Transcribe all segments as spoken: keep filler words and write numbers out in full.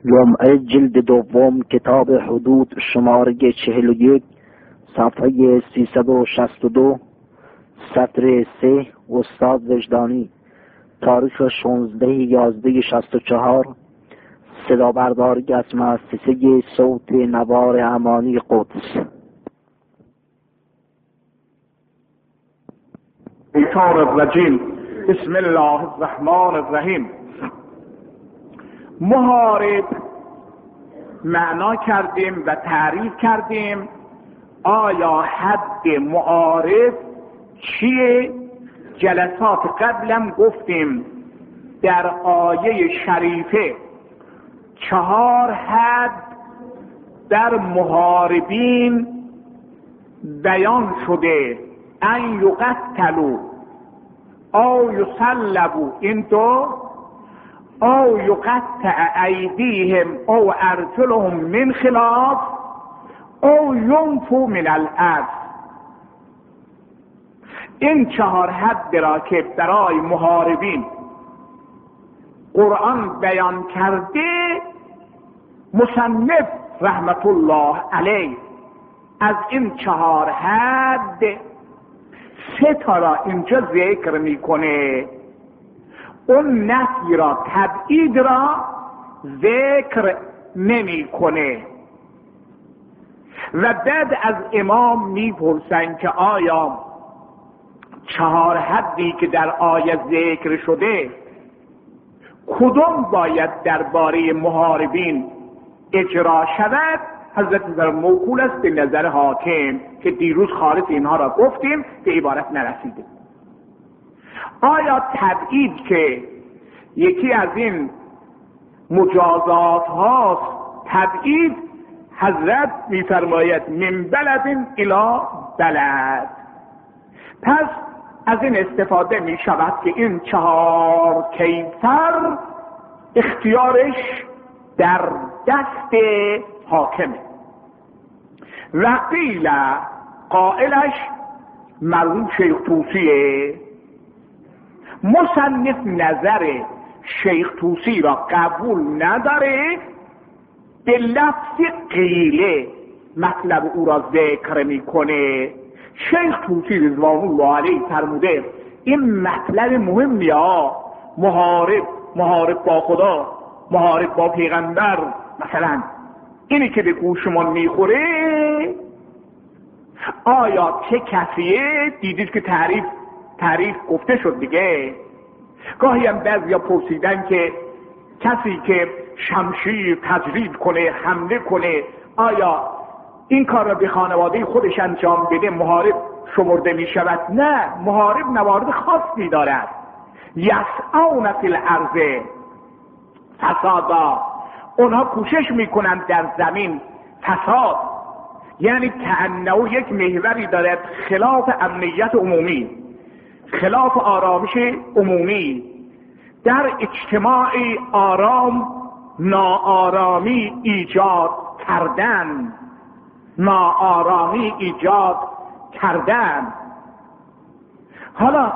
لمعه جلد دوم کتاب حدود شماره چهل و یک صفحه سیصد و شصت و دو سطر سه استاد وجدانی تاریخ شانزده یازده شصت و چهار صدا برداری از مؤسسه صوت نوار امانی قدس. الشیطان الرجیم. بسم الله الرحمن الرحیم. محارب معنا کردیم و تعریف کردیم. آیا حد معارف چیه؟ جلسات قبلم گفتیم در آیه شریفه چهار حد در محاربین بیان شده. ان یقتلوا او یصلبوا، این دو، او یقطع ایدیهم او ارجلهم من خلاف او ینفوا من الارض. این چهار حد را که برای محاربین قرآن بیان کرده، مصنف رحمت الله علیه از این چهار حد سه تا را اینجا ذکر میکنه. اون نفی را، تبعید را ذکر نمیکنه. و بعد از امام میپرسن که آیا چهار حدی که در آیه ذکر شده کدوم باید درباره محاربین اجرا شود؟ حضرت نظر موکول است به نظر حاکم که دیروز خالص اینها را گفتیم به عبارت نرسیده. آیا تبعید که یکی از این مجازات هاست، تبعید حضرت میفرماید من بلد الی بلد، پس از این استفاده می شود که این چهار کیفر اختیارش در دست حاکمه. و قیل قائلش مرحوم شیخ طوسیه. مصنف نظر شیخ طوسی را قبول نداره، به لفظ قیله مطلب او را ذکر میکنه. شیخ طوسی رضوان الله علیه فرموده این مطلب مهمی ها، محارب محارب با خدا، محارب با پیغمبر، مثلا اینی که به گوشمان میخوره آیا چه کسیه؟ دیدید که تعریف تعریف گفته شد دیگه. گاهی هم بعضیا پرسیدن که کسی که شمشیر تجرید کنه، حمله کنه، آیا این کار را به خانواده خودش انجام بده محارب شمرده می شود؟ نه، محارب موارد خاصی دارد. یسعون فی الارض فسادا، اونها کوشش میکنند در زمین فساد، یعنی کأنه یک محوری دارد خلاف امنیت عمومی، خلاف آرامش عمومی. در اجتماع آرام ناآرامی ایجاد کردن، ناآرامی ایجاد کردن. حالا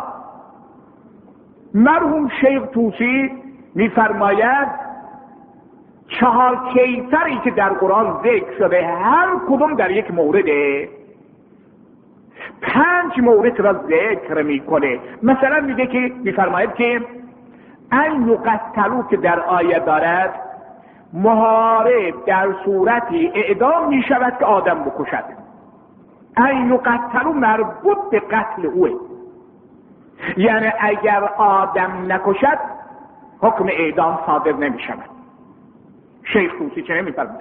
مرحوم شیخ طوسی میفرماید چهار کیفری که در قرآن ذکر شده هر کدوم در یک مورده پنج مورد را ذکر میکنه. مثلا میگه که میفرماید که ان یقتلوا که در آیه دارد محارب در صورتی اعدام میشود که آدم بکشد. ان یقتلوا مربوط به قتل اوه، یعنی اگر آدم نکشد حکم اعدام صادر نمیشود. شیخ طوسی چه نمیفرماید.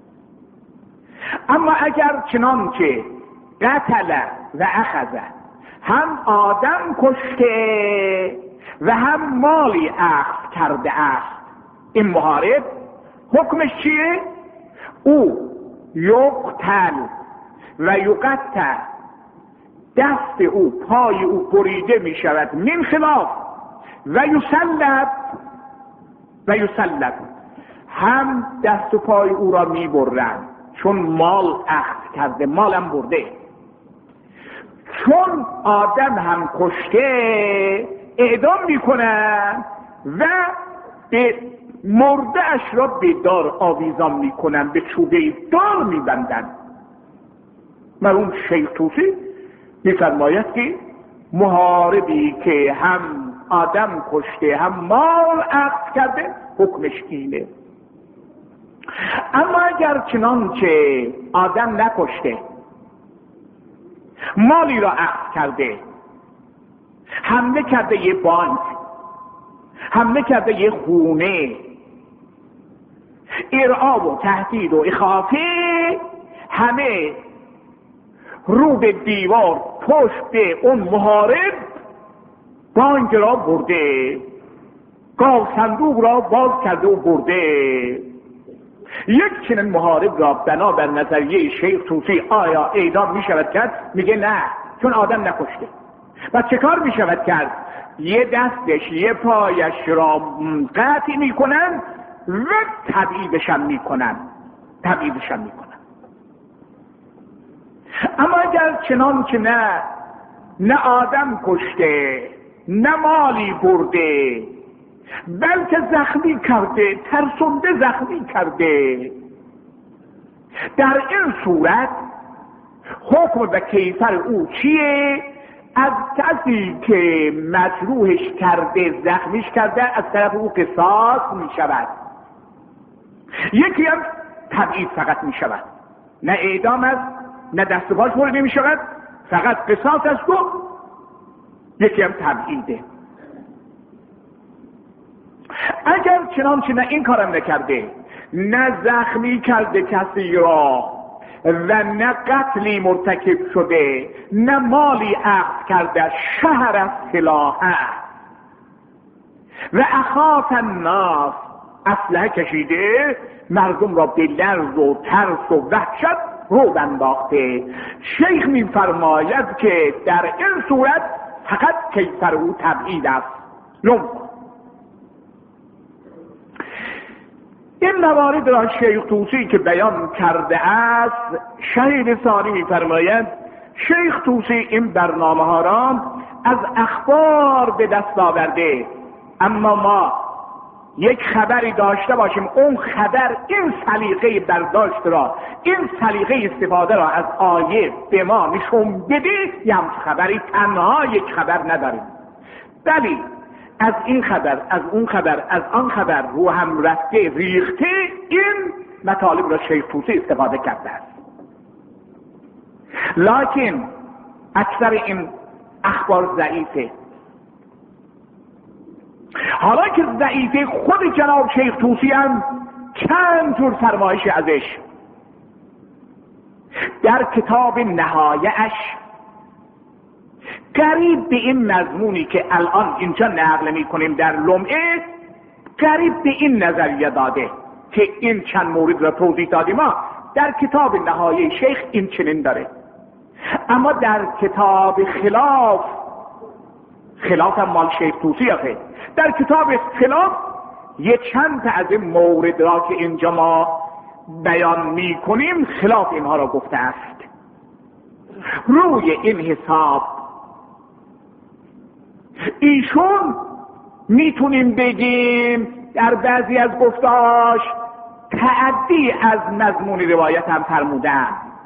اما اگر چنانچه قتل و اخذ، هم آدم کشته و هم مالی اخذ کرده است، این محارب حکمش چیه؟ او یقتل و یقطع، دست او، پای او بریده می شود، من خلاف و یسلب و یسلب، هم دست و پای او را می برند چون مال اخذ کرده، مالم برده. چون آدم هم کشته اعدام می کنند و به مرده اش را به دار آویزان میکنن، به چوبه دار میبندن. مرحوم شیخ طوسی میفرماید که محاربی که هم آدم کشته هم مال اخذ کرده حکمش اینه. اما اگر چنانچه آدم نکشته مالی را اخذ کرده، حمله کرده یه بانک، حمله کرده یه خونه، ارعاب و تهدید و اخافه، همه رو به دیوار پشت اون محارب، بانک را برده، گاو صندوق را باز کرده و برده. یک چنین محارب را بنابر نظریه شیخ طوسی آیا اعدام می شود کرد؟ میگه نه، چون آدم نکشته. و چه کار می شود کرد؟ یه دستش یه پایش را قطع می کنن و تبعیدشم می کنن تبعیدشم می کنن. اما اگر چنان که نه نه آدم کشته نه مالی برده، بلکه زخمی کرده، ترسونده زخمی کرده، در این صورت حکم و کیفر او چیه؟ از کسی که مجروحش کرده، زخمیش کرده، از طرف او قصاص می شود. یکی هم تبعید فقط می شود، نه اعدام است نه دست و پاش بریده می شود، فقط قصاص است و یکی هم تبعیده. اگر چنانچه نه این کارم نکرده، نه زخمی کرده کسی را و نه قتلی مرتکب شده، نه مالی اخذ کرده، شهر از سلاحه و اخاف الناس، اسلحه کشیده، مردم را به لرز و ترس و وحشت رو انداخته. شیخ می فرماید که در این صورت فقط کیفر او تبعید است. این موارد را شیخ طوسی که بیان کرده است، شهید ثانی می فرماید شیخ طوسی این برنامه ها را از اخبار به دست آورده، اما ما یک خبری داشته باشیم اون خبر این سلیقه برداشت را، این سلیقه استفاده را از آیه به ما نشون بده، یه هم خبری تنها یک خبر نداریم. ولی از این خبر، از اون خبر، از آن خبر رو هم رفته ریخته، این مطالب را شیخ طوسی استفاده کرده است. لکن اکثر این اخبار ضعیفه. حالا که ضعیفه، خود جناب شیخ طوسی هم چند جور فرمایش ازش در کتاب نهایه‌اش قریب به این مضمونی که الان اینجا نقل می‌کنیم در لمعه، قریب به این نظریه داده که این چند مورد را توضیح دادیم. ما در کتاب نهایه شیخ این چنین داره، اما در کتاب خلاف خلاف هم مال شیخ طوسی آخه، در کتاب خلاف یه چند تا از این مورد را که اینجا ما بیان می‌کنیم خلاف اینها را گفته است. روی این حساب ایشون میتونیم بگیم در بعضی از گفتاش تعدی از مضمون روایت هم فرمودن.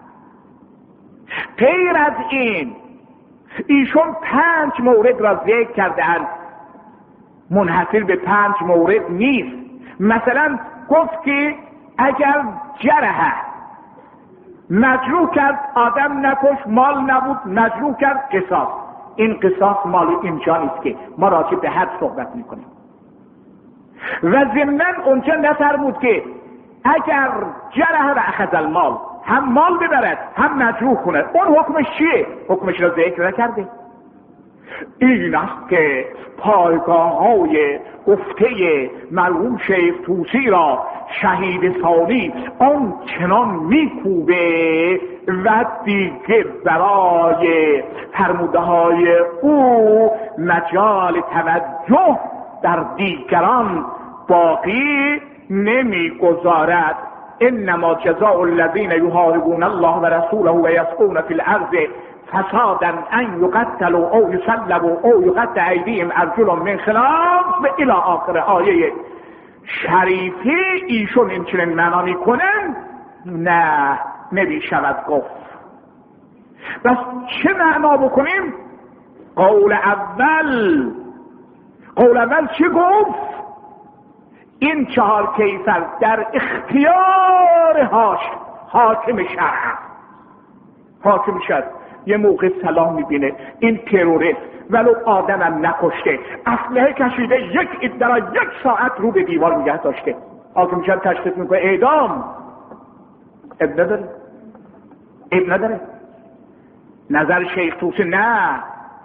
غیر از این ایشون پنج مورد را ذکر کردن، منحصر به پنج مورد نیست. مثلا گفت که اگر جرحه مجروح کرد، آدم نکش، مال نبود، مجروح کرد، قصاص. این قصاص مال اینجا نیست که ما راجع به حد صحبت میکنیم. و ضمناً اونجا نفرمود که اگر جرح و اخذ المال، هم مال ببرد هم مجروح کند، اون حکمش چیه؟ حکمش را ذکر نکرده. این است که پایگاه های گفته مرحوم شیخ طوسی را شهید ثانی آن چنان میکوبه و دیگه برای فرموده های او مجال توجه در دیگران باقی نمیگذارد. انما جزاء الذين يحاربون الله ورسوله ويسعون في الارض فسادا ان يقتلوا او يصلبوا او يقطع ايديهم ارجلهم من خلاف الى آخر آیه شریفی ایشون این چنین معنا میکنن؟ نه، نمیشود گفت. بس چه معنا بکنیم؟ قول اول قول اول چه گفت؟ این چهار کیفر در اختیار هاش حاکم شرع. حاکم شد یه موقع سلام میبینه این تروریست ولو آدم هم نکشته، اسلحه کشیده، یک ادرا یک ساعت رو به دیوار نگه داشته، حاکم شد تشخیص میکنه اعدام. اب نداره اب نداره نظر شیخ توسی نه،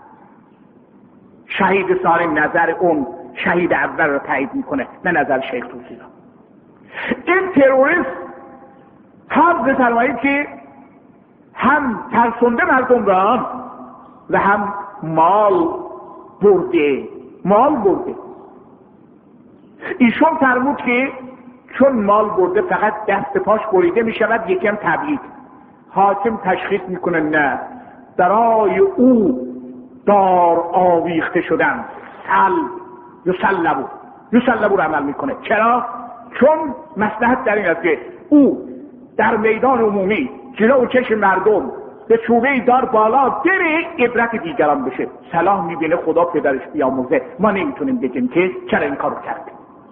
شهید سالم نظر اون شهید اول رو تایید میکنه، نه نظر شیخ توسی را. این تروریست فرض فرمایید که هم ترسونده مردم را و هم مال برده مال برده ایشون فرمود که چون مال برده فقط دست پاش بریده میشود یکم تبعید. حاکم تشخیص میکنه نه، برای او دار آویخته شدن سل یسلبو یسلبو رو عمل میکنه. چرا؟ چون مصلحت در این است که او در میدان عمومی جلو چشم مردم به چوبه دار بالا بره، عبرت دیگران بشه. صلاح میبینه خدا پدرش بیاموزه، ما نمیتونیم بگیم که چرا این کارو کرد.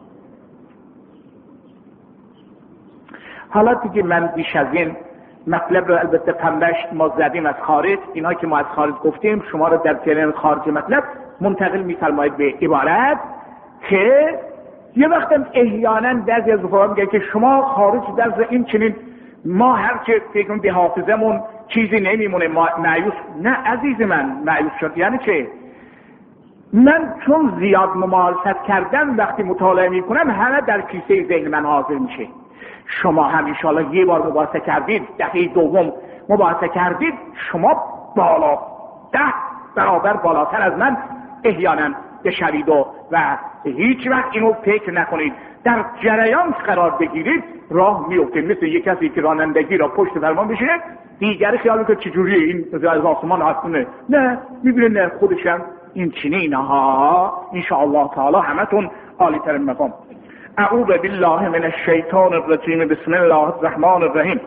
حالا دیگه من بیش از این مطلب رو البته پنبش ما زدیم از خارج، اینا که ما از خارج گفتیم شما رو در جریان خارج مطلب منتقل میفرمایید به عبارت که یه وقت احیانا بعضی از رفقا میگه که شما خارج در این چنین ما هر چه فکر کنیم به حافظمون چیزی نمیمونه ما مایوس. نه عزیز من، مایوس شد یعنی چه؟ من چون زیاد ممارست کردم وقتی مطالعه میکنم همه در کیسه ذهن من حاضر میشه. شما هم انشاءالله یه بار مباحثه کردید، دفعه دوم مباحثه کردید، شما بالا ده برابر بالاتر از من احیانا بشوید و, و هیچ وقت اینو فکر نکنید. در جریان قرار بگیرید راه میفته. مثل یک کسی که رانندگی را پشت فرمان بشه، دیگری خیال میکنه چجوریه این از آسمان آسمونه، نه میبینه نه خودشم این چنین ها. انشاءالله تعالی همتون عالی ترین مقام. اعوذ بالله من الشیطان الرجیم، بسم الله الرحمن الرحیم.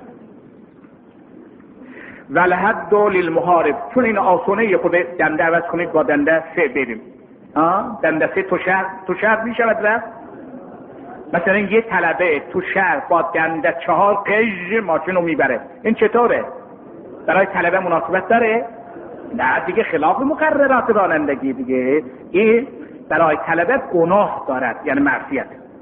والحد للمحارب. چون این آسونه خود دنده عوض کنید با دنده سه بریم. دنده سه تو شهر تو شهر میشود رفت. مثلا یه طلبه تو شهر با دنده چهار قژ ماشین رو میبره، این چطوره؟ برای طلبه مناسبت داره؟ نه دیگه، خلاف مقررات رانندگی دیگه. این برای طلبه گناه دارد، یعنی معصیت،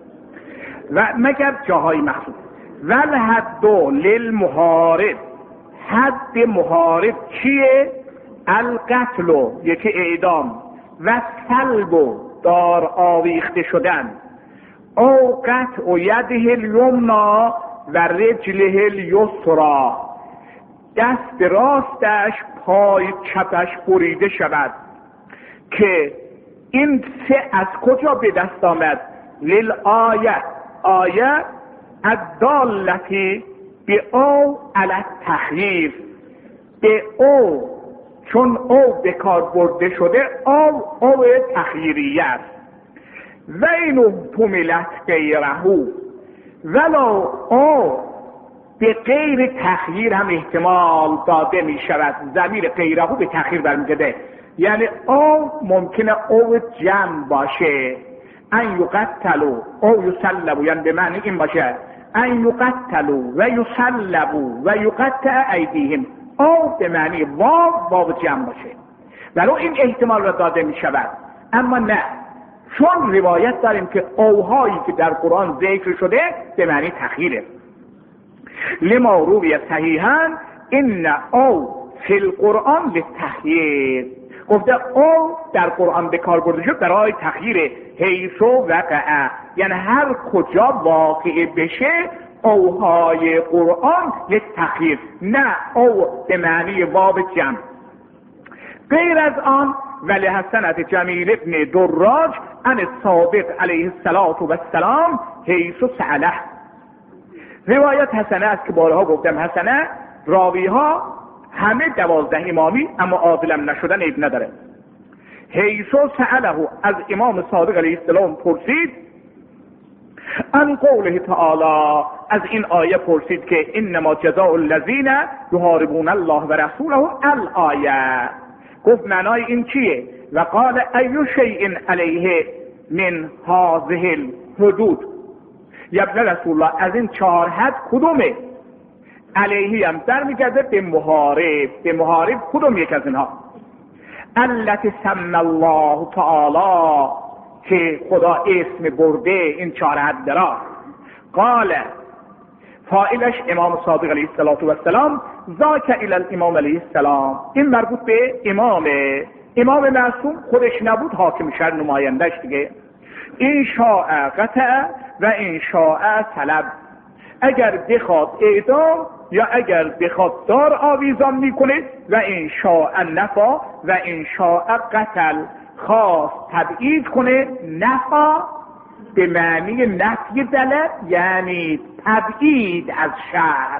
و مگر جاهای مخصوص. والحد للمحارب. حد محارب چیه؟ القتل، یکی اعدام، و سلب، دار آویخته شدن، او قطع یده الیمنا و رجله الیسرا، دست راستش پای چپش بریده شود. که این سه از کجا به دست آمد؟ للآیه، آیه الدالتی به او علی التخییر، به او، چون او به کار برده شده، او او تخییری است. و اینو پوملت غیرهو، ولو او به غیر تخییر هم احتمال داده می شود. ضمیر غیرهو به تخییر برمیگرده، یعنی او ممکنه او جمع باشه. ان یقتلوا او یسلبوا، یعنی به معنی این باشه ان یقتلوا و یسلبوا و یقطع ایدیهم، او به معنی واو واو جمع باشه، ولو این احتمال را داده می شود. اما نه، چون روایت داریم که اوهایی که در قرآن ذکر شده به معنی تخییره. لما روی صحیحاً ان او فی القرآن للتخییر، گفته او در قرآن به کار برده شد برای تخییر. حیث وقع، یعنی هر کجا واقع بشه اوهای قرآن للتخییر، نه او به معنی واو جمع. غیر از آن ولی حسنت جمیل ابن دراج عن الصادق علیه السلام حیث سأله. روایت حسنه است که بارها گفتم حسنه، راوی ها همه دوازده امامی اما عادلم نشدن عیب نداره. حیث سأله، از امام صادق علیه السلام پرسید ان قوله تعالی، از این آیه پرسید که انما جزاء الذین یحاربون الله و رسوله الآیه. گفت معنای این چیه؟ و قال ای شیء علیه من هذه الحدود، یا ابن رسول الله از این چهار حد کدومه؟ علیه هم در میگرده به محارب، به محارب کدوم یک از اینها؟ التي سمى الله تعالی، که خدا اسم برده این چهار حد را. قال فاعلش امام صادق علیه السلام، ذاک الی الامام علیه السلام، این مربوط به امامه. امام معصوم خودش نبود، حاکم شهر نمایندش دیگه. این شاء قطع و این شاء طلب، اگر بخواد اعدام یا اگر بخواد دار آویزان میکنه. و این شاء نفا و این شاء قتل، خواست تبعید کنه. نفا به معنی نفی دلت، یعنی تبعید از شهر.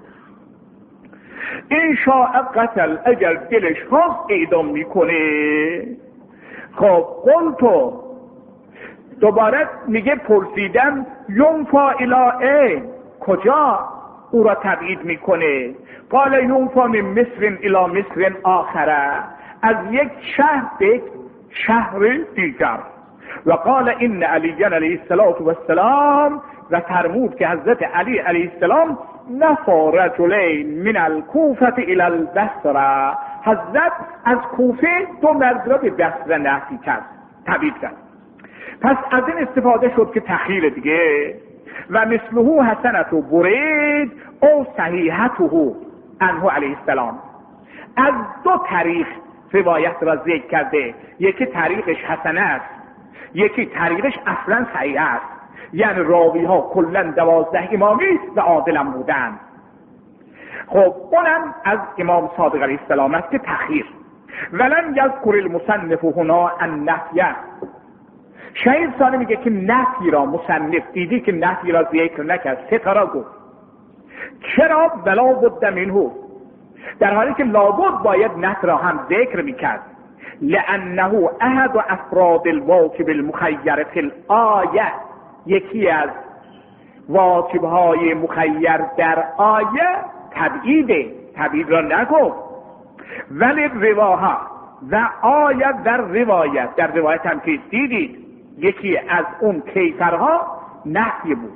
این شاء قتل، اگر دلش خواست اعدام میکنه. خب قلتو، دوباره میگه پرسیدم ینفا الی، کجا او را تبعید میکنه؟ قال ینفا من مصر الی مصر آخره، از یک شهر به شهر دیگر. و قال ان علی علیه السلام، و فرمود که حضرت علی علیه السلام نفا رجلین من الکوفه الی البصره، حضرت از کوفه دو مرد را به بصره نفی کرد، تبعید کرد. پس از این استفاده شد که تخییر دیگه. و مثله حسنت و برید او صحیحته عنه علیه السلام، از دو طریق روایت را ذکر کرده. یکی طریقش حسنه است، یکی طریقش اصلا صحیح است، یعنی راوی ها کلن دوازده امامی و عادلم بودن. خب اونم از امام صادق علیه السلام است که تخییر. ولن یذکر المصنف هنا النفی، شهید ثانی میگه که نفی را مصنف دیدی که نفی را ذکر نکرد، سه تا را گفت. چرا؟ بلا بد منه، در حالی که لابد باید نفی را هم ذکر میکرد. لانه احد افراد الواجب المخیر فی الآیه، یکی از واجبهای مخیر در آیه تبعیده، تبعید را نگفت. ولی رواه و آیه در روایت، در روایت هم که دیدید یکی از اون کیفرها نفی بود.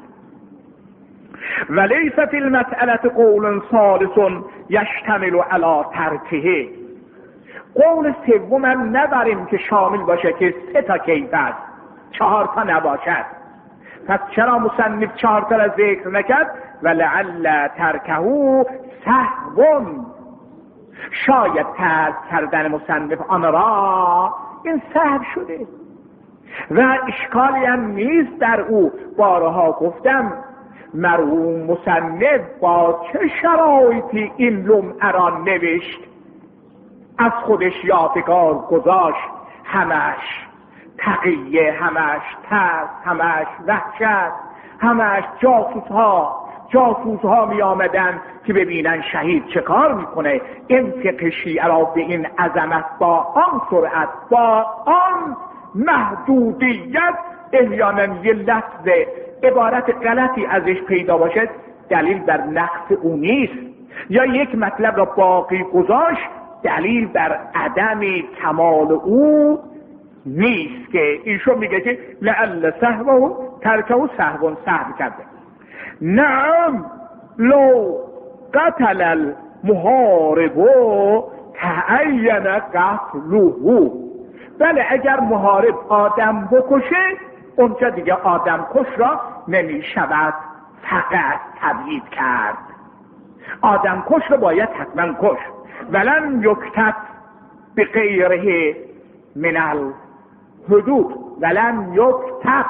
ولیس فی المسئله قول ثالث یشتمل علی ترکه، قول سوم هم نبریم که شامل باشه که سه تا کیف است، چهار تا نباشد. پس چرا مصنف چهار تا را ذکر نکرد؟ ولعل ترکه سهو، شاید ترک کردن مصنف آن را این سهو شده و اشکالی هم نیست در او. بارها گفتم مرحوم مصنف با چه شرایطی این لمعه را نوشت، از خودش یادگار گذاشت، همش تقیه، همش ترس، همش وحشت، همش جاسوس ها جاسوس ها می آمدن که ببینن شهید چه کار میکنه. این فقه شیعه را به این عظمت با آن سرعت، با آن محدودیت، احیانا یه لفظ عبارت غلطی ازش پیدا باشد دلیل بر نقص او نیست، یا یک مطلب را باقی گذاشت دلیل بر عدم کمال او نیست. که ایشون میگه که لعل سهو ترکه و سهو سهو کرده. نعم لو قتل المحارب تعین قتله، بله اگر محارب آدم بکشه اونجا دیگه آدم کش را نمی شود فقط تبعید کرد، آدم کش را باید حتما کش. ولن یکتب به غیره من الحدود، ولن یکتب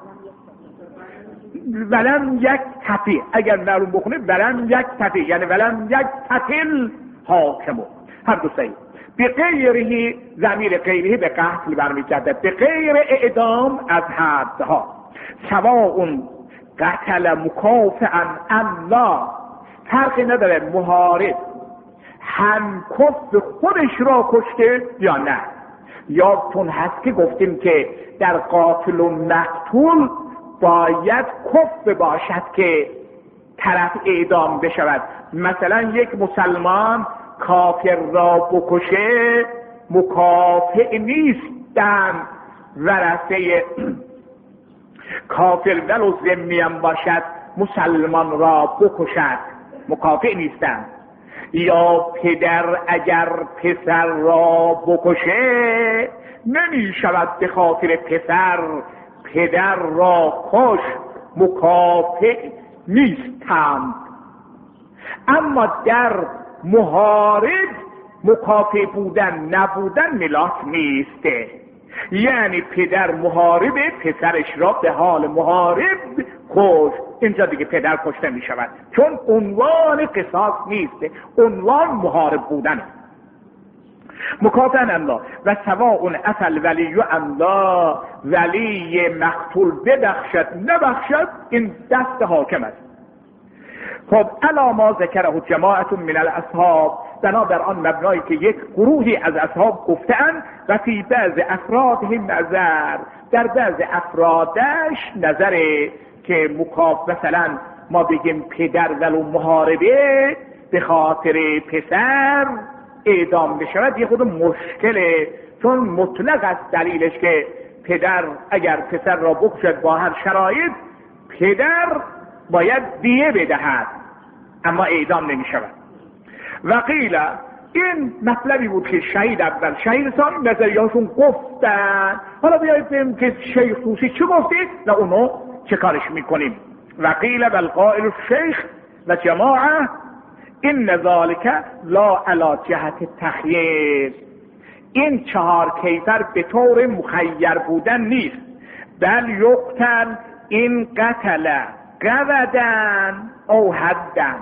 ولن یک تفی، اگر معلوم بخونه ولن یک تفی یعنی ولن یک تفل حاکمو، هر دو صحیح. به غیره، ضمیر غیره به قتل برمیگرده، به غیر اعدام از حدها. سواء قتل مکافئا ام لا، فرقی نداره محارب هم کف خودش را کشته یا نه. یادتون هست که گفتیم که در قاتل و مقتول باید کفر باشد که طرف اعدام بشود. مثلا یک مسلمان کافر را بکشه مکافئ نیستند ورثه کافر ولو ذمی هم باشد مسلمان را بکشد، مکافئ نیستند. یا پدر اگر پسر را بکشه نمی شود به خاطر پسر پدر را کش، مکافئ نیستند. اما در محارب مکافئ بودن نبودن ملاک نیسته، یعنی پدر محارب پسرش را به حال محارب کش، اینجا دیگه پدر کشته می شود، چون عنوان قصاص نیسته، عنوان محارب بودن. مکافئن الله و سواء افل ولی الله، ولی مقتول ببخشد نبخشد این دست حاکم است. خب الا ما ذکره جماعت من الاصحاب، بنابر آن مبنایی که یک گروهی از اصحاب گفتند و فی بعض افرادهم نظر، در بعض افرادش نظره که مکاف مثلا ما بگیم پدر ولو محاربه به خاطر پسر اعدام بشود یه خود مشکله، چون مطلق است دلیلش که پدر اگر پسر را بکشد با هر شرایط پدر باید دیه بدهد، اما اعدام نمی شود. و قیل این مطلبی بود که شهید اول شهید ثانی نظریهاشون گفتن. حالا بیایید ببینیم که شیخ طوسی چه گفته و اونو چه کارش میکنیم. و قیل بالقائل الشیخ و جماعه این ذالک لا علی جهت تخییر، این چهار کیفر به طور مخیر بودن نیست، بل یقتل این قتل قودن او حدن،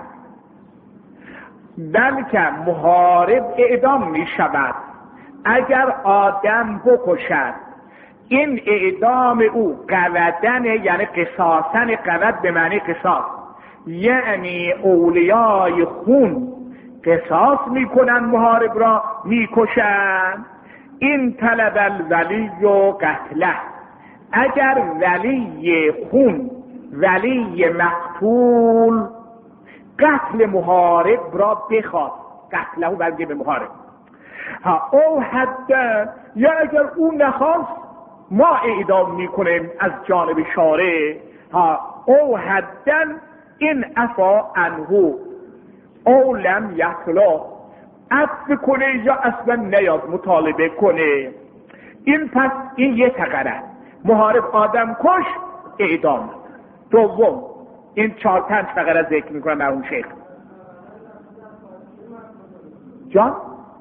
بلکه محارب اعدام می شود اگر آدم بکشد. این اعدام او قودن یعنی قصاصن، قود به معنی قصاص، یعنی اولیای خون قصاص میکنن محارب را میکشن. این طلب الولی و قتله، اگر ولی خون ولی مقتول قتل محارب را بخواد، قتله برگه به محارب ها، او حد، یا اگر او نخواست ما اعدام میکنیم از جانب شارع ها، او حدن این عفا عنه او لم یطلع، عفو کنه یا اصلا نیاد مطالبه کنه. این پس این یه تقره، محارب آدم کش اعدام. دوم این چهار پنج فقره ذکر میکنه مرحوم شیخ جان.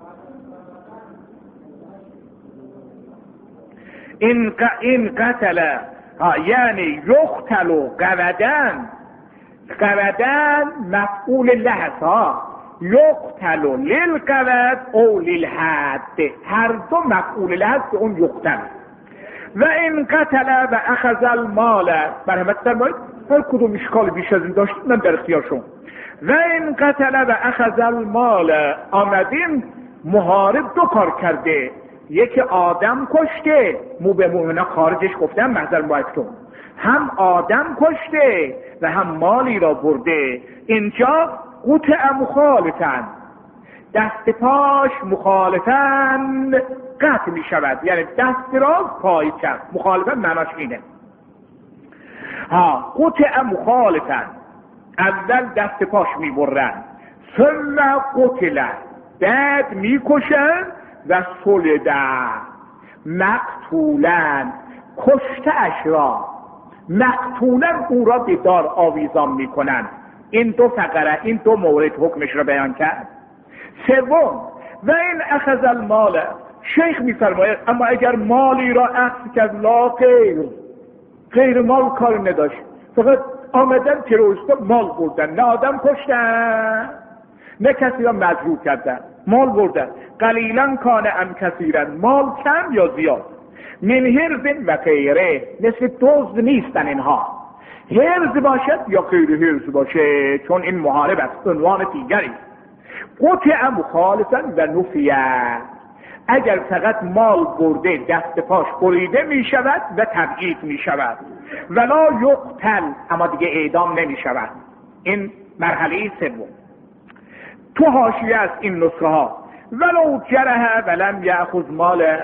این ق... این قتل ها یعنی یقتل و قودن، قودن مفعول لحظ ها، یقتل للقود او للحد، هر دو مفعول لحظ به اون یقتل. و این قتل و اخذ المال، برحمت فرمایید هر کدوم اشکال بیش از این داشت من در اختیار شما. و این قتل و اخذ المال، آمدیم محارب دو کار کرده، یکی آدم کشته، مو به مومنه خارجش گفتم محضر باید، هم آدم کشته و هم مالی را برده. اینجا قطع مخالفن، دست پاش مخالفن قطع می شود، یعنی دست راز پای چپ، مخالفن معناش اینه ها. قطع مخالفن، اول دست پاش می برن، ثم قتل بعد می کشن، و صلدن مقتولن کشته اش را، مقتولن او را به دار آویزان می کنن. این دو فقره، این دو مورد حکمش را بیان کرد. سوم و این اخذ المال، شیخ می فرماید اما اگر مالی را اخذ کرد لا غیر، غیر مال کار نداشت، فقط آمدن تروریستا مال بردن، نه آدم کشتن نه کسی را مجروح کردن، مال بردن، قلیلا کان ام کثیرن، مال کم یا زیاد، من هرز و غیره، مثل دزد نیستن اینها، هرز باشد یا غیر هرز باشه، چون این محارب است عنوان دیگری. قطع مخالفا و نفیه، اگر فقط مال برده دست پاش بریده می شود و تبعید می شود، ولا یقتل، اما دیگه اعدام نمی شود. این مرحله سوم. تو حاشیه است این نسخه ها ولو جرح ولم یأخذ ماله.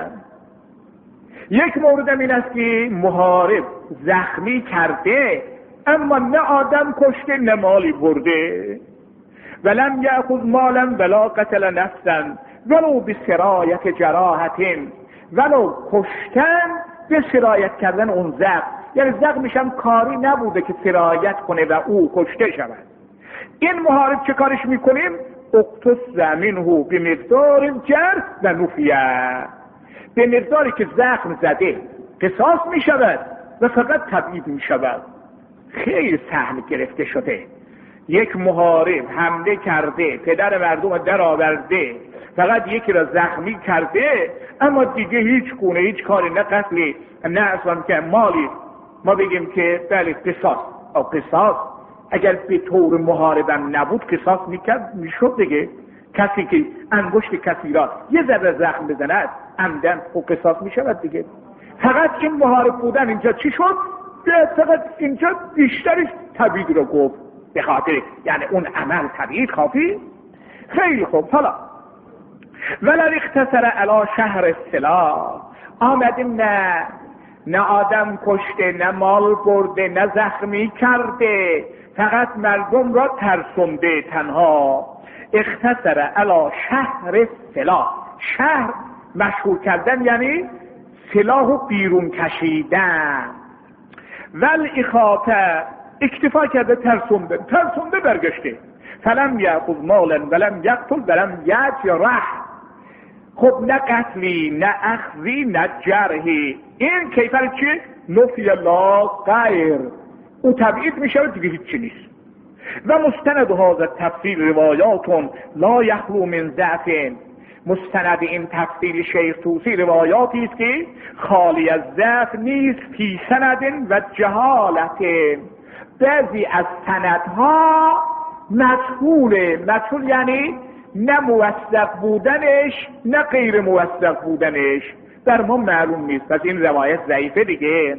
یک مورد این است که محارب زخمی کرده اما نه آدم کشته نه مالی برده. ولم یأخذ مالا ولا قتل نفسا ولو بسرایت جراحت، ولو کشتن به سرایت کردن اون زخم، یعنی زخمش هم کاری نبوده که سرایت کنه و او کشته شود. این محارب چه کارش میکنیم؟ اقتص منه به مقدار جرح و نفیه، به مقداری که زخم زده قصاص میشود و فقط تبعید میشود. خیلی سهل گرفته شده. یک محارب حمله کرده، پدر مردم در آورده، فقط یکی را زخمی کرده اما دیگه هیچ گونه هیچ کاری، نه قتلی نه اصلا که مالی، ما بگیم که بله قصاص. او قصاص اگر به طور محاربم نبود قصاص میکرد میشد دیگه. کسی که انگشت کسی را یه ذره زخم بزند عمدن او قصاص میشود دیگه. فقط این محارب بودن اینجا چی شد؟ فقط اینجا بیشترش تبعید رو گفت به خاطر یعنی اون عمل تبعید کافی. خیلی خوب. حالا ولر اختصر علی شهر السلاح، آمدیم نه نه آدم کشته نه مال برده نه زخمی کرده، فقط مردم را ترسونده تنها. اختصر علی شهر السلاح، شهر مشهور کردن یعنی سلاح بیرون کشیدن. ول اخاطه اکتفا کرده، ترسونده ترسونده برگشته. فلم یأخذ مالا ولم یقتل ولم یجرح. خب نه قتلی نه اخذی نه جرحی. این کیفر چیه؟ نفی لا غیر، او تبعید میشه دیگه هیچی نیست. و مستند هذا تفسیر روایات لا یخلو من ضعف، مستند این تفسیر شیخ طوسی روایاتی است که خالی از ضعف نیست. فی سند و جهالت، بعضی از سندها مجهوله. مجهول یعنی نه موثق بودنش نه غیر موثق بودنش در ما معلوم نیست، پس این روایت ضعیفه دیگه.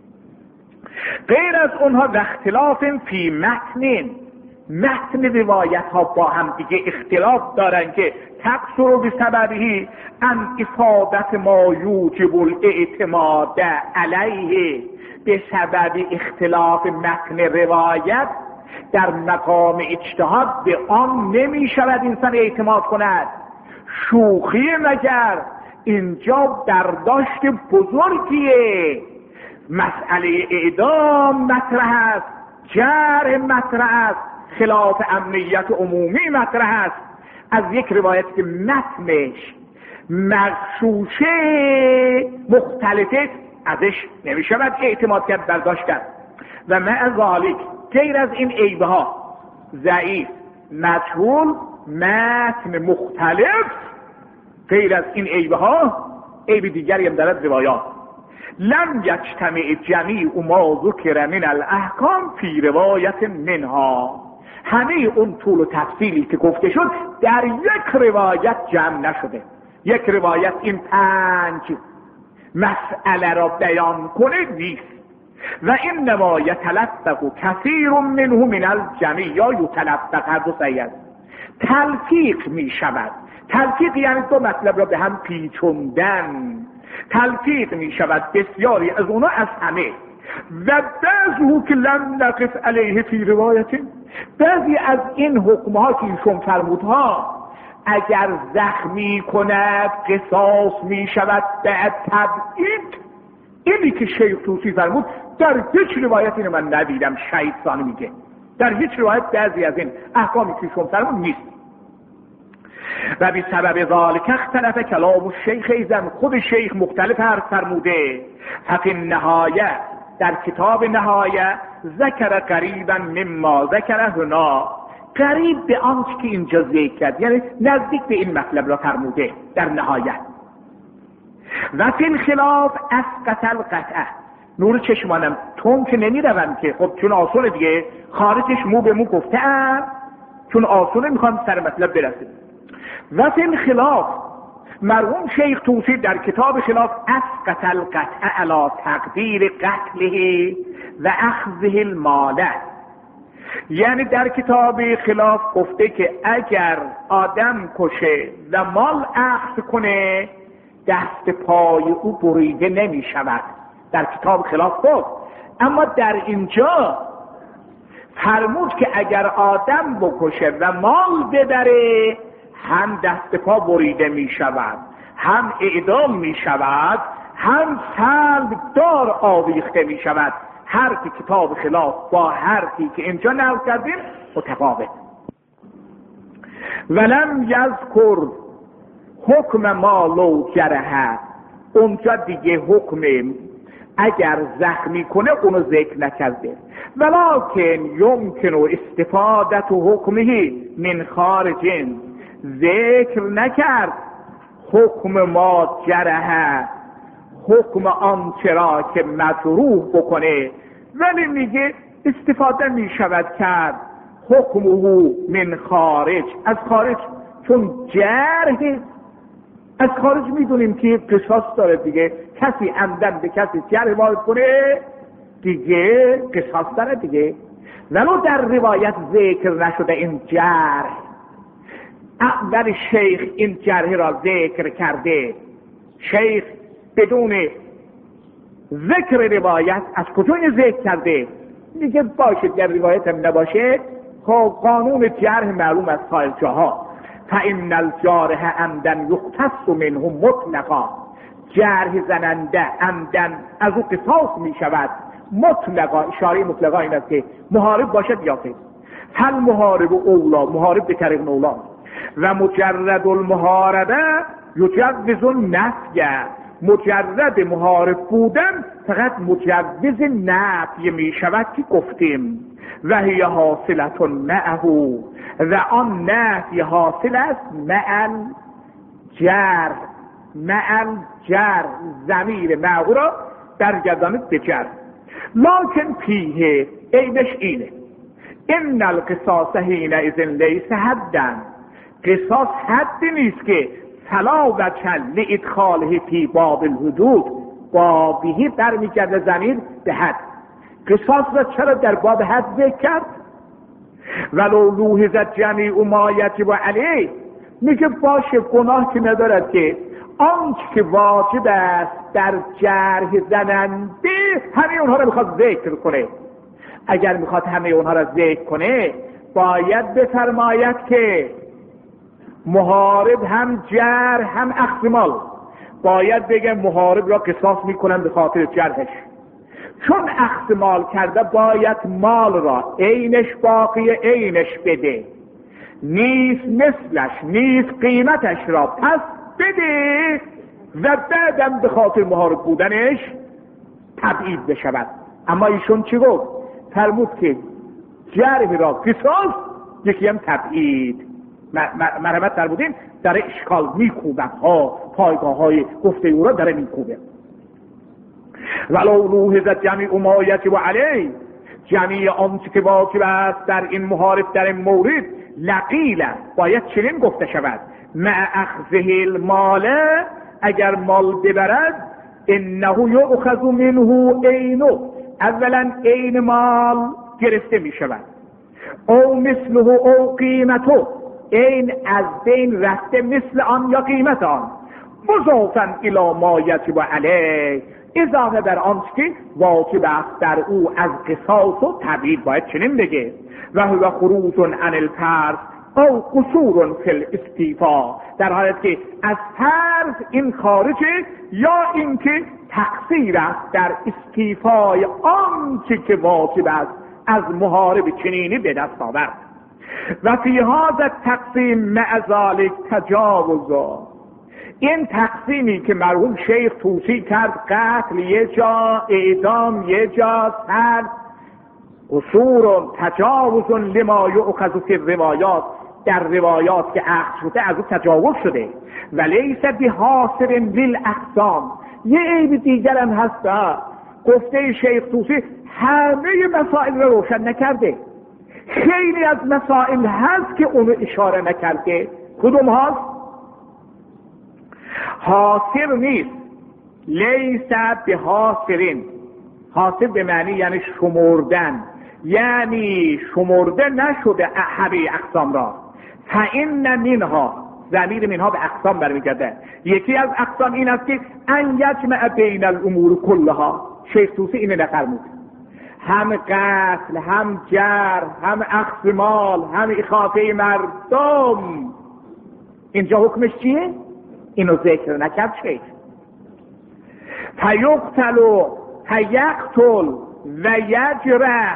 غیر از اونها و اختلاف فی متن، متن روایت ها با هم دیگه اختلاف دارن که تقصر به سببی ان افادت ما یوجب الاعتماد علیه، به سبب اختلاف متن روایت در مقام اجتهاد به آن نمی شود انسان اعتماد کند. شوخی مگر، اینجا برداشت بزرگیه. مسئله اعدام مطرح است، جرح مطرح است، خلاف امنیت عمومی مطرح است. از یک روایت که متنش مغشوشه مختلفه ازش نمی شود اعتماد کرد، برداشت کرد. و مع ذالک غیر از این عیبها، ضعیف، مجهول، متن مختلف، غیر از این عیبها عیب دیگری هم دارد روایات. لم یجتمع جمیع ما ذکر من الاحکام فی روایت منها، همه اون طول و تفصیلی که گفته شد در یک روایت جمع نشده. یک روایت این پنج مسئله را بیان کنه نیست. و این نما یتلفق کثیر منه من الجمیع، یا یتلفق، هر دو صحیح است. تلفیق می شود. تلفیق یعنی دو مطلب را به هم پیچوندن. تلفیق می شود بسیاری از اونا از همه. و بعضی که لم نقف علیه فی روایت، بعضی از این حکمها که ایشون فرمودها اگر زخمی کند قصاص می شود بعد تبعید. اینی که شیخ طوسی فرمود در هیچ روایت اینو من ندیدم. شهید ثانی میگه در هیچ روایت بعضی از این احکامی که ایشون فرمود نیست. و بی سبب ذالک اختلف کلام الشیخ، ایزن خود شیخ مختلف حرف فرموده. ففی النهایه، در کتاب نهایه، ذکر قریبا مما ذکر هنا، قریب به آنچه که اینجا ذکر کرد، یعنی نزدیک به این مطلب را فرموده در نهایه. و فی الخلاف اسقط القطعه، نور چشمانم تون که نمی روم که خب چون آسونه دیگه، خارجش مو به مو گفتم چون آسونه میخوام سر مطلب برسیم. و فی الخلاف، مرحوم شیخ طوسی در کتاب خلاف اسقط القطع علی تقدیر قتله و اخذه المال، یعنی در کتاب خلاف گفته که اگر آدم کشه و مال اخذ کنه دست پای او بریده نمی شود، در کتاب خلاف گفت. اما در اینجا فرمود که اگر آدم بکشه و مال ببره هم دست پا بریده می شود، هم اعدام می شود، هم سلب دار آویخته می شود. حرف کتاب خلاف با حرفی که اینجا نقل کردیم متفاوت. ولم یذکر حکم ما لو جرح، اونجا دیگه حکم اگر زخمی کنه اونو ذکر نکرده. ولکن یمکن استفادت حکمه من خارج، ذکر نکرد حکم ما جرح، حکم آن چرا که مجروح بکنه، ولی میگه استفاده میشود کرد حکمه من خارج، از خارج، چون جرح از خارج میدونیم که قصاص داره دیگه، کسی عمدن به کسی جرح وارد کنه دیگه قصاص داره دیگه. ولو در روایت ذکر نشده این جرح، اول شیخ این جرح را ذکر کرده، شیخ بدون ذکر روایت از کجا این ذکر کرده؟ میگه باشه در روایت هم نباشه، خب قانون جرح معلوم از سایر جاها، فإن الجارح عمدن یقتص منه مطلقا، جرح زننده عمدن از او قصاص می شود مطلقا. اشاره مطلقا این است که محارب باشد یا غیر. هل محارب اولا، محارب به طریق اولا، و مجرد المحاربه یجوز النفی، مجرد محارب بودن فقط مجوز نفی می شود که گفتیم. و هی حاصلت معه، و آن نفی حاصل است معل جر، معل جر، ضمیر معه را برگردانید به جر. لکن پیه عیبش اینه ان القصاص حینئذ لیس حدا، قصاص حدی نیست که فلا وجه لادخاله فی باب الحدود، بابیه برمیگرده ضمیر به حد. قصاص را چرا در باب حد ذکر کرد؟ ولو لوحظت جمیع ما یجب علیه، میگه باشه گناه که ندارد که آنچه که واجب است در جرح زننده همه اونها را میخواد ذکر کنه. اگر میخواد همه اونها را ذکر کنه باید بفرماید که محارب هم جرح هم اخذ مال، باید بگه محارب را قصاص میکنن به خاطر جرحش، چون اخذ مال کرده باید مال را عینش باقی عینش بده، نیست مثلش نیست قیمتش را پس بده و بعدم به خاطر محارب بودنش تبعید بشود. اما ایشون چی گفت؟ فرمود که جرح را قصاص، یکی هم تبعید. مرحمت فرمودین در اشکال میکوبن ها، پایگاه های گفته او را در میکوبه. ولو لوحظت جمیع ما یجب علیه، جمیع آنچه که واجب است در این محارب در این مورد، لقیل باید چنین گفته شود مع اخذه المال، اگر مال ببرد انه یؤخذ منه عینه، اولا عین مال گرفته می شود، او مثله او قیمته، عین از بین رفته مثل آن یا قیمت آن، مضافا الی ما یجب علیه، اضافه بر آنچه که واجب است در او از قصاص و تبعید. باید چنین بگه و هو خروج عن الفرض او قصور فی الاستیفا، در حالت که از فرض این خارجه یا اینکه تقصیر است در استیفای آنچه که واجب است از محارب چنینی به دست آورد. و فی هذا التقسیم مع ذلک تجاوز، این تقسیمی که مرحوم شیخ طوسی کرد، قتل یه جا، اعدام یه جا، سر قصور و تجاوز لما یؤخذ فی الروایات، در روایات که اخذ شده از او تجاوز شده، و لیس بحاصر للاقسام. یه عیب دیگر هم هست، گفته شیخ طوسی همه مسائل را روشن نکرده، خیلی از مسائل هست که اونو اشاره نکرده. کدوم هست؟ حاصر نیست، لیس به حاصرین. حاصر به معنی یعنی شمردن، یعنی شمرده نشده همه اقسام را. فإن منها، ضمیر منها به اقسام برمیگرده. یکی از اقسام این است که ان یجمع بین الامور کلها. شیخ طوسی اینو نفرمود، هم قتل، هم جرح، هم اخذ مال، هم اخافه مردم. اینجا حکمش چیه؟ اینو ذکر نکرد شیخ. فیقتل فیقتل و یجرح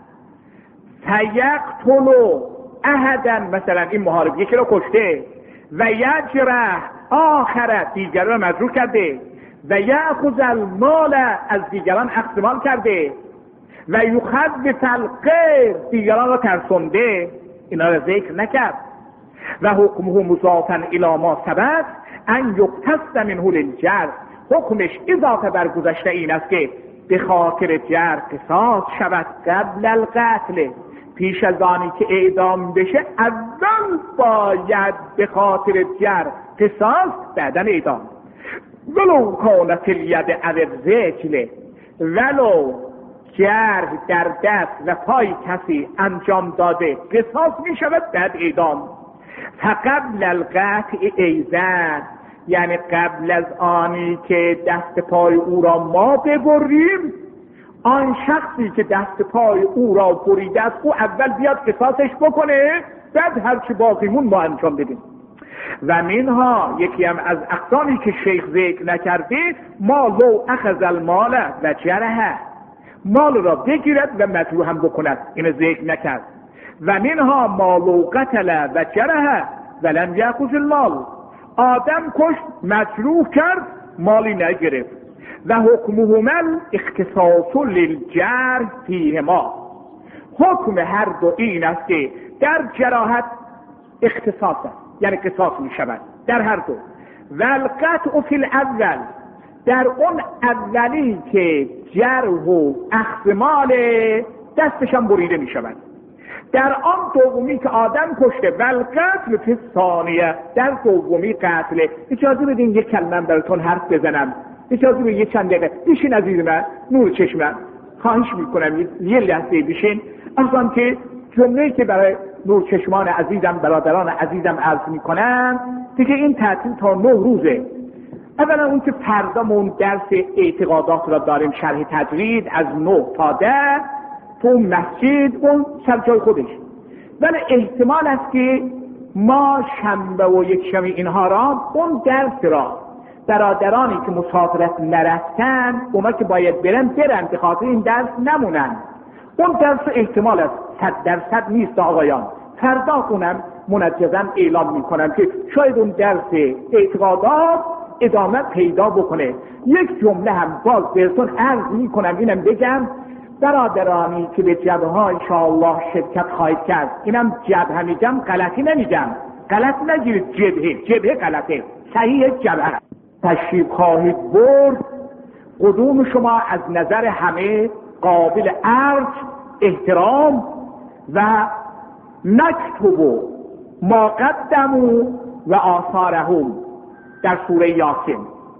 فیقتل احدا، مثلا این محارب یکی رو کشته، و یجرح آخر، دیگران رو مجروح کرده، و یأخذ المال، از دیگران اخذ مال کرده، و یخوف الغیر، دیگران را ترسونده. اینا را ذکر نکرد. و حکمه مضافا الی ما سبق ان یقتص منه للجرح. حکمش اضافه بر گذشته این است که به خاطر جرح قصاص شود قبل القتل، پیش از آنی که اعدام بشه اول باید به خاطر جرح قصاص، بعداً اعدام. ولو کانت الید او الرجل، ولو جرح در دست و پای کسی انجام داده قصاص می شود بعد اعدام. فقبل القطع ایزن، یعنی قبل از آنی که دست پای او را ما ببریم، آن شخصی که دست پای او را بریده است او اول بیاد قصاصش بکنه، بعد هرچی باقیمون ما انجام بدیم. و منها، یکی هم از اقسامی که شیخ ذکر نکرده، ما لو اخذ المال و جرحه، مال را بگیرد و مجروح هم بکند، اینو ذکر نکرد. و منها ما لو قتل و جرحه ولم یأخذ المال، آدم کشت مجروح کرد مالی نگرفت. و حکمهما اختصاص للجرح فیهما، حکم هر دو این است که در جراحت اختصاص است، یعنی قصاص می شود در هر دو. و القطع فی الاول، در اون اولی که جرح و اخذ مال دستش هم بریده می شود. در آن دومی که آدم کشته، و القتل فی الثانیه، در دومی قتل. اجازه بدین یک کلمه براتون حرف بزنم، اجازه بدین یک چند دقیقه بشین عزیز من، نور چشمم، خواهش میکنم یه لحظه بشین. اصلا که جمله‌ای که برای نور چشمان عزیزم، برادران عزیزم عرض میکنم دیگه، این تعطیل تا نه روزه. اولا اون که فردامون درس اعتقادات را داریم، شرح تجرید از نه تا ده تو مسجد، اون سر جای خودش. ولی احتمال است که ما شنبه و یک شنبه اینها را، اون درس را برادرانی که مسافرت نرفتن اونا که باید برن برن، به خاطر این درس نمونن. اون درس احتمال است صد درصد نیست آقایان. فردا خونم منجزا اعلام میکنم که شاید اون درس اعتقادات ادامه پیدا بکنه. یک جمله هم باز بهتون عرض میکنم، اینم بگم، برادرانی که به جبهه ها انشاءالله شرکت خواهید کرد، اینم جبهه میگم، غلطی نمیگم، غلط نگیرید، جبهه جبهه غلطه، صحیح جبهه. تشریف خواهید برد، قدوم شما از نظر همه قابل ارج احترام. و نکتب ما قدموا و آثارهم، در سوره یاسین،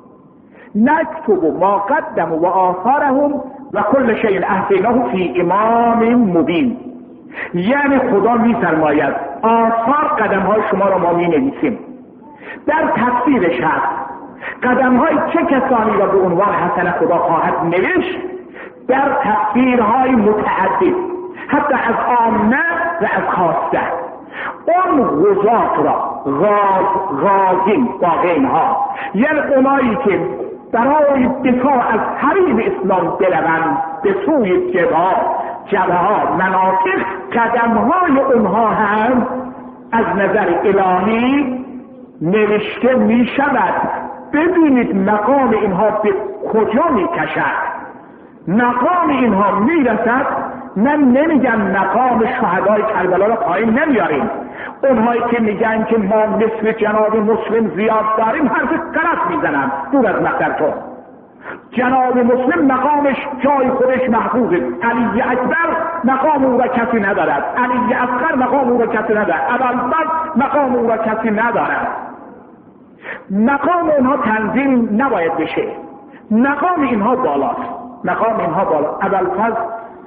نکتب ما قدموا و آثارهم و کل شیء احصیناه فی امام مبین. یعنی خدا می‌فرماید آثار قدم های شما را ما می‌نویسیم. در تفسیرش هست قدم های چه کسانی را به عنوان حسنه خدا خواهد نوشت، در تفسیرهای متعدد، حتی از عامه و از خاصه. اون غزات را، غاز غازین باقین ها، یعنی اونایی که برای دفاع از حریم اسلام بروند به سوی جبهه جبهه ها مناطق، قدم های اونها هم از نظر الهی نوشته می شود. ببینید مقام اینها به کجا می کشد، مقام اینها می رسد. من نمیگم مقام شهدای کربلا را پایین نمیاریم. اونهایی که میگن که ما مثل جناب مسلم زیاد داریم حرف غلط میزنن، دور از مقدرتون. جناب مسلم مقامش جای خودش محفوظه. علی اکبر مقام او را کسی ندارد، علی اصغر مقام او را کسی ندارد، ابوالفضل مقام او را کسی ندارد. مقام اونها تنظیم نباید بشه، مقام اینها بالاست، مقام اینها بالا. ابوالفضل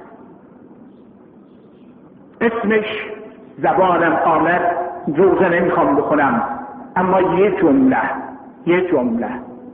اسمش زبانم آمد، جوزه نمیخوام بکنم، اما یه جمله یه جمله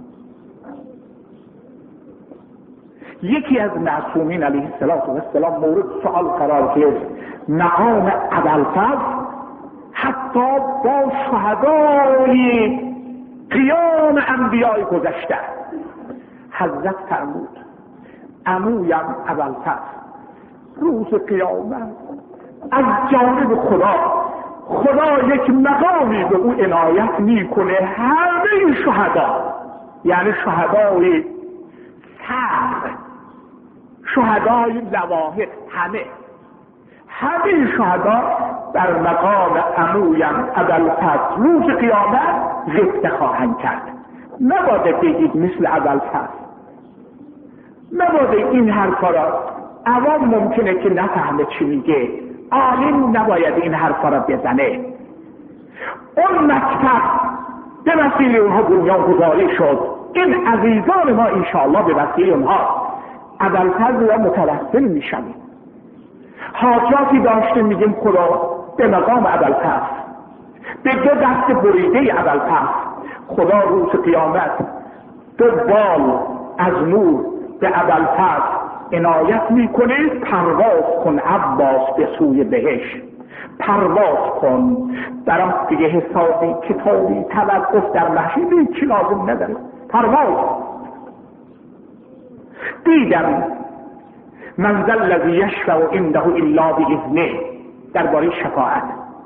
یکی از معصومین علیه السلام مورد سوال قرار گرفت. مقام ابوالفضل حتی با شهدای قیام انبیاء گذشته. حضرت فرمود عمویم ابوالفضل روز قیامت از جانب خدا خدا یک مقامی به او عنایت میکنه، همه شهدا، یعنی شهدای فقر، شهدای لواحق، همه همه شهدا در مقام عمویم ابوالفضل روز قیامت ذکر خواهند کرد. نباید بگید مثل ابوالفضل، نباید این حرفا را، عوام ممکنه که نفهمه چی میگه، عالم نباید این حرفا را بزنه. اون مکتب به وسیله اونها بنیانگذاری شد. این عزیزان ما انشاءالله به وسیله اونها ابوالفضل را متوسل میشویم. حاجاتی داشته میگیم خدا به مقام ابوالفضل، به دو دست بریده ابوالفضل خدا روز قیامت دو بال از نور به ابوالفضل عنایت میکنه. پرواز کن عباس به سوی بهشت، پرواز کن. برام دیگه حسابی کتابی توقف در محشر هیچی لازم نداره، پرواز. دیدم من ذا الذی یشفع عنده الا باذنه، درباره شفاعت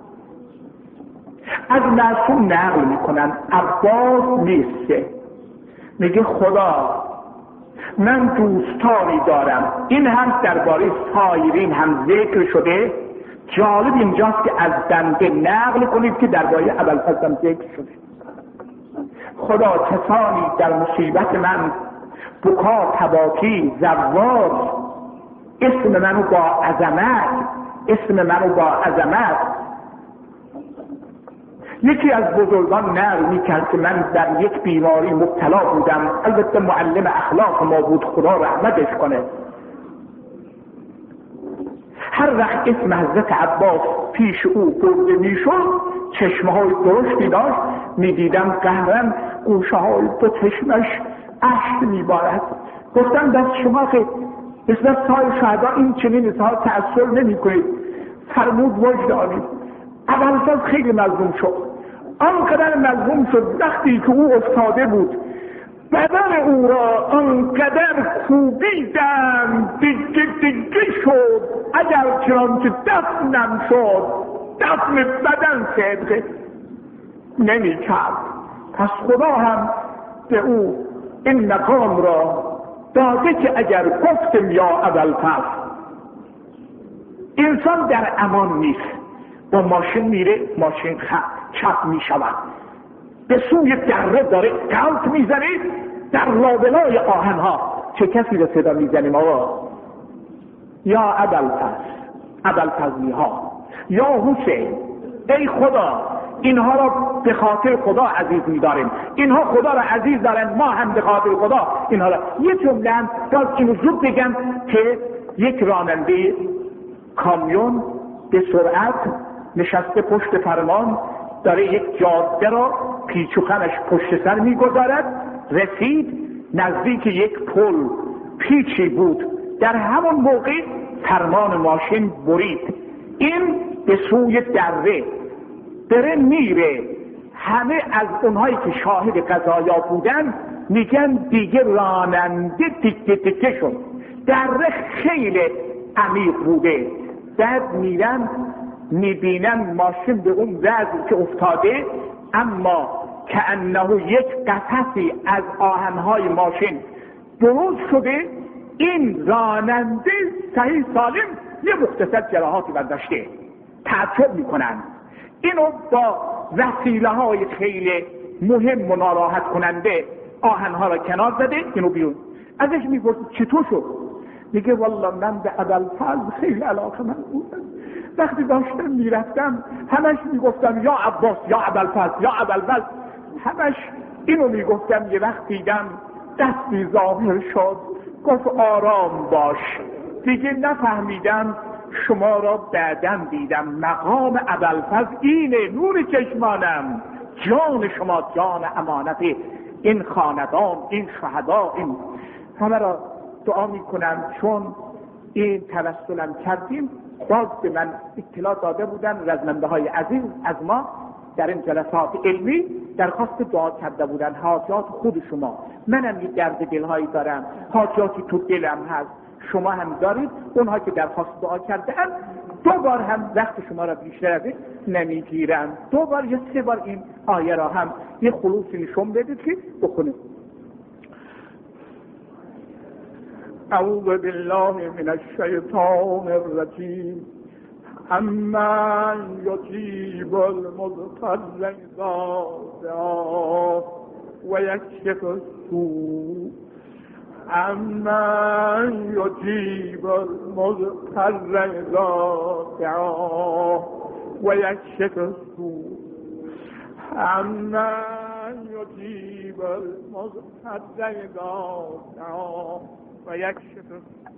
از معصوم نقل میکنن. عباس نیسته، میگه خدا من دوستانی دارم. این هم درباره سایرین هم ذکر شده. جالب اینجاست که از بنده نقل کنید که درباره ابوالفضل هم ذکر شده. خدا کسانی در مصیبت من بکا تباکی زواج اسم منو با عظمت اسم منو با عظمت یکی از بزرگان نقل میکرد که من در یک بیماری مبتلا بودم. البته معلم اخلاق ما بود، خدا رحمتش کنه. هر وقت اسم حضرت عباس پیش او برده میشد چشمه های درشتی داشت، میدیدم قهرن گوشه های دو چشمش اشک میبارد. گفتم دست شما خیلی مثل سای شهدا این چنین اظهار تأثیر نمی کنید. فرمود وجدانی. ابوالفضل خیلی مظلوم شد، آنقدر مظلوم شد وقتی که او افتاده بود بدن او را آنقدر کوبیدم دیگه دیگه شد، اگر چنانچه دفنم شد دفن بدن صدقه نمی کرد. پس خدا هم به او این مقام را داده که اگر گفتم یا ابوالفضل، انسان در امان نیست. با ماشین میره، ماشین چپ میشود، به سوی دره داره قلط میزنه، در لابلای آهنها چه کسی رو صدا میزنیم آقا؟ یا ابوالفضل، ابوالفضلی ها، یا حسین. ای خدا اینها را به خاطر خدا عزیز می‌داریم، اینها خدا را عزیز دارن، ما هم به خاطر خدا اینها را. یه جمله هم باز اینو زود بگم که یک راننده کامیون به سرعت نشسته پشت فرمان، داره یک جاده را پیچ و خمش پشت سر می‌گذارد. رسید نزدیک یک پل، پیچی بود، در همون موقع فرمان ماشین برید. این به سوی دره دره میره. همه از اونهایی که شاهد قضایا بودن میگن دیگه راننده تیکه تیکه شد، دره خیلی عمیق بوده. بعد میرن میبینن ماشین به اون وضع که افتاده، اما که انه یک قفسی از آهنهای ماشین درست شده. این راننده صحیح سالم یه مختصر جراحاتی برداشته. تعجب میکنن. اینو با وسیله های خیلی مهم و ناراحت کننده آهنها را کنار زده، اینو بیرون. ازش میپرسید چطور شد؟ میگه والله من به ابوالفضل خیلی علاقه من بودم، وقتی داشتم میرفتم همش میگفتم یا عباس یا ابوالفضل یا ابوالفضل، همش اینو میگفتم یه وقت دیدم دستی ظاهر شد گفت آرام باش، دیگه نفهمیدم شما را بعداً دیدم، مقام ابوالفضل اینه، نور چشمانم، جان شما جان امانت این خاندان، این شهدا، این همه را دعا میکنم. چون این توسلم کردیم باز به من اطلاع داده بودن رزمنده های عزیز از ما در این جلسات علمی درخواست دعا کرده بودن حاجات خود شما. منم یه درد دلهایی دارم، حاجاتی تو دلم هست، شما هم دارید. اونها که درخواست دعا کرده اند دو بار هم وقت شما را بیشتر از این نمیگیرم، دو بار یا سه بار این آیه را هم یه خلوصی نشون بدید که بخونید. اعوذ بالله من الشیطان الرجیم. اما یجیب المضطر اذا دعاه و یکشف السوء. اما یجیب المضطر اذا دعاه و یکشف السوء. اما یجیب المضطر اذا دعاه و یکشف